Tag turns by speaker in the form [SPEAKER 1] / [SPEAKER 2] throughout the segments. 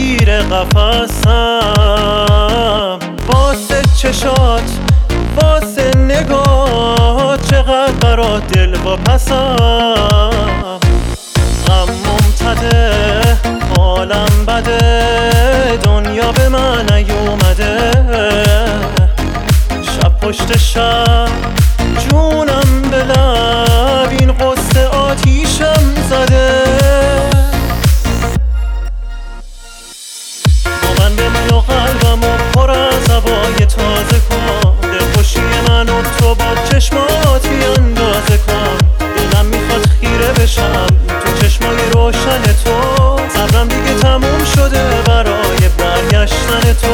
[SPEAKER 1] اسیر قفسم، واسه چشات واسه نگاه چقدر برات دل و پسم. غم ممتده حالم بده، دنیا به من نیومده، شب پشت شب جونم به لب این قصه آتیشم زده. با من بمون و قلبمو پر از هوای تازه کن، دلخوشی من و تو با چشمات بیاندازه کن. دلم میخواد خیره بشم تو چشمای روشن تو، صبرم دیگه تموم شده برای برگشتن تو.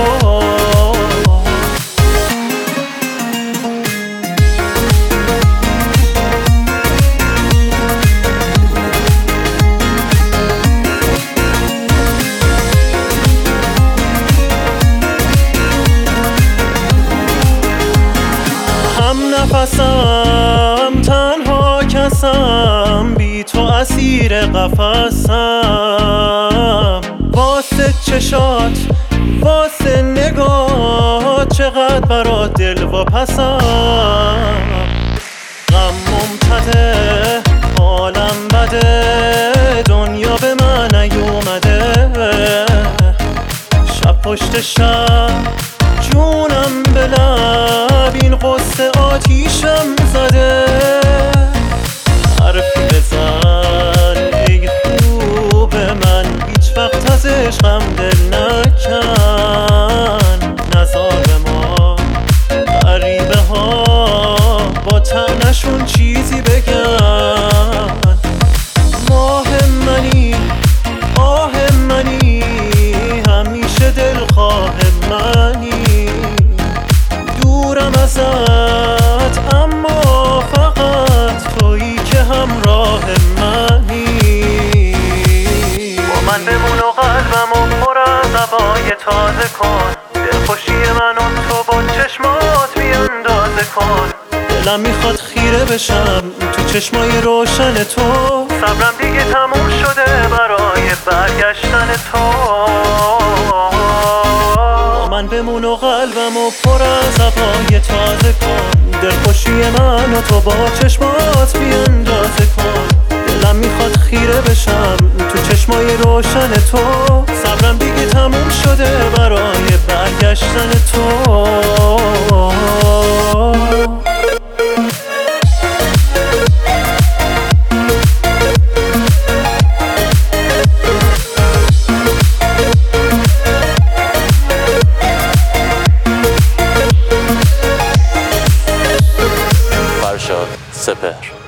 [SPEAKER 1] نفسم تنها کسم، بی تو اسیر قفسم، واسه چشات واسه نگاه چقدر برات دل و پسم. غم ممتده حالم بده، دنیا به من نیومده، شب پشت شب جونم به لب این قصه آتیشم زده. حرفی بزن ای خوب من، هیچ وقت از عشقم دل نکن، نزار به ما غریبه ها با طعنشون چیزی بگن. ماه منی آه منی، همیشه دلخواه منی، دورم ازت اما فقط تویی که همراه منی. با من بمون و قلبمو پر از هوای تازه کن، دلخوشی من و تو با چشمات بیاندازه کن. دلم میخواد خیره بشم تو چشمای روشن تو، صبرم دیگه تموم شده برای برگشتن تو. من بمون و قلبمو پر از هوای تازه کن، دلخوشی من و تو با چشمات بیاندازه کن. دلم میخواد خیره بشم تو چشمای روشن تو، صبرم دیگه تموم شده برای برگشتن تو. فرشاد سپهر.